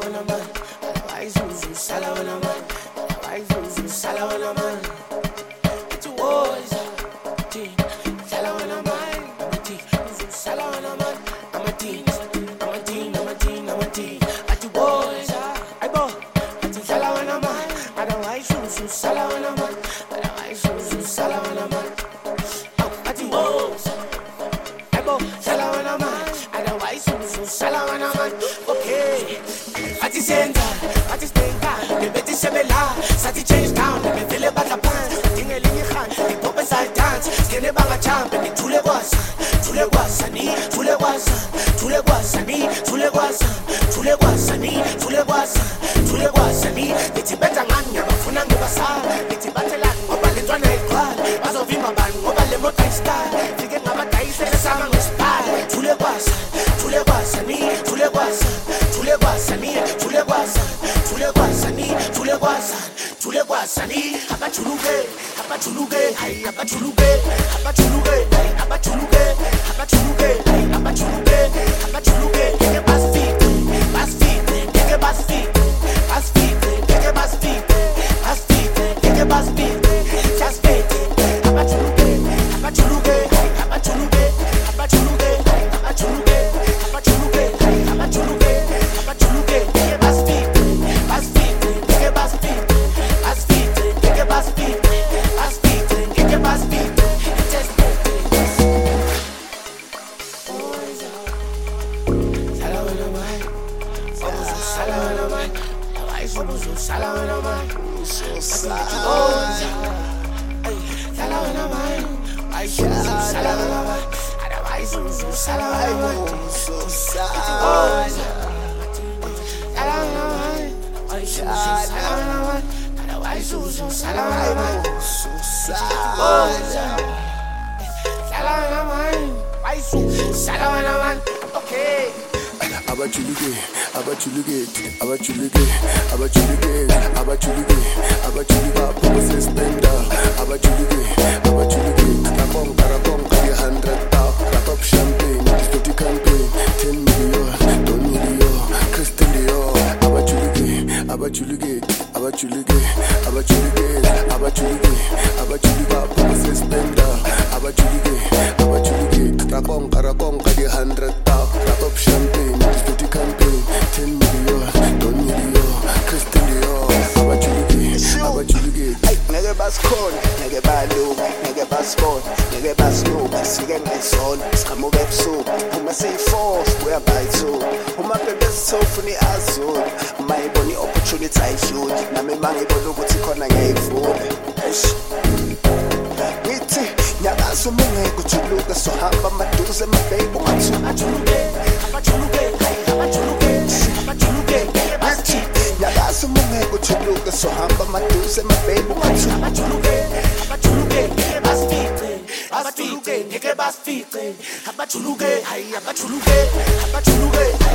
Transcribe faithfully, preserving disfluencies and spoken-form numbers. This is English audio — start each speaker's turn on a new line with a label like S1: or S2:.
S1: wana man, waizuzu sala wana man, waizuzu sala wana man. It's always a teen, sala wana man, I'm a teen, sala wana man, I'm a teen, I'm a teen, I'm a teen, I'm a teen. It's always a, I go, it's sala wana man, I don't waizuzu sala wana man, I don't waizuzu sala wana man. It's always a, I go, sala wana man, I don't waizuzu sala wana man. Okay, Ati senda, Ati stenga, le beti sebela, Sati change town, le feel it bata pants, Tinga lingi khan, le pop inside dance, Skene banga champ, le tule guasa, tule guasa ni, tule guasa, tule guasa ni, tule guasa, tule guasa ni, tule guasa, tule guasa ni, leti beta nganya, bafuna ngibasa, leti batela, ngoba lentwa na ikwal, bazovimba ban, ngoba le mota istar, fike ngaba taise le sama ngispal, tule guasa, tule guasa ni, tule guasa, tule guasa ni, tule guasa, tule guasa ni, tule guasa, tule guasa ni, abachuluke, abachuluke, hey, abachuluke, abachuluke, hey, abachuluke, abachuluke, hey, abachuluke, abachuluke, get bas feet, bas feet, get bas feet, bas feet, get bas feet, bas feet, get bas feet, just feet, abachuluke, abachuluke, hey, abachuluke, abachuluke, hey, abachuluke, abachuluke, hey, abachuluke, abachuluke, get bas feet, bas feet, get bas feet, bas feet, get bas feet, bas feet, get bas feet, just okay.
S2: Abachuluke, abachuluke, abachuluke, abachuluke, abachuluke, abachuluka, pose spender, abachuluke, abachuluke, rapong, rapong, kaya hundred tau, rapop champagne, discotheque campaign, ten million, don million, Christian Dior, abachuluke, abachuluke, abachuluke, abachuluke, abachuluke, abachuluka, pose spender, abachuluke, abachuluke, rapong, rapong, kaya hundred tau, rapop champagne. Campaign, ten million, don million, Christian Dior, abachuluke, abachuluke.
S3: Nigga bas con, nigga balu, nigga bas sport, nigga bas no, sige ngaison, skamo webso, uma say force, we are by two, uma bebe so funny azul, my bony opportunity I shoot, na me mangi bolo kuti kona ngayifuna, eish, ngithi, nyakazo munge kuchuluka, so hamba maduze mabebo ngatu,
S1: Abachuluke, abachuluke, abachuluke, abachuluke, get bas feet.
S3: nyakazo munge kuchuluka, so hamba maduze mabebo ngatu,
S1: Abachuluke, abachuluke, get bas feet. Abachuluke, get bas feet. Abachuluke, hey, abachuluke, abachuluke.